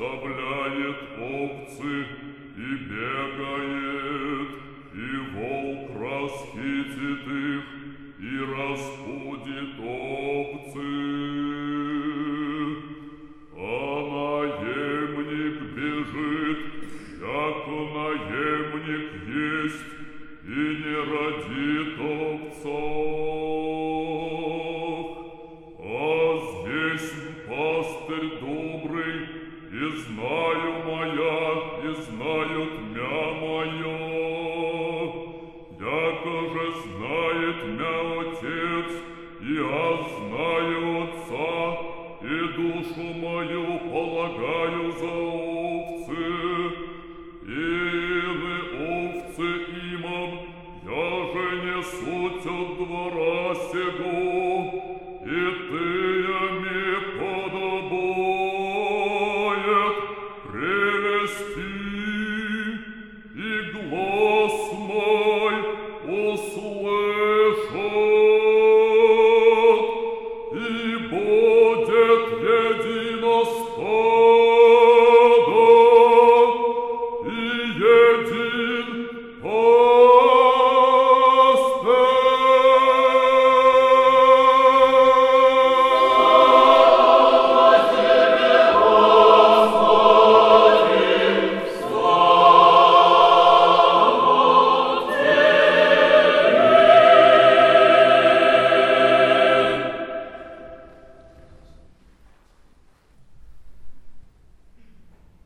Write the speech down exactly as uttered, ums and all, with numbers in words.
оставляет овцы и бегает, и волк расхитит их и распудит овцы. А наемник бежит, яко наемник есть, и не родит овцов. А здесь пастырь добрый, и знаю моя, и знают мя мое. Яко же знает мя Отец, и я знаю Отца, и душу мою полагаю за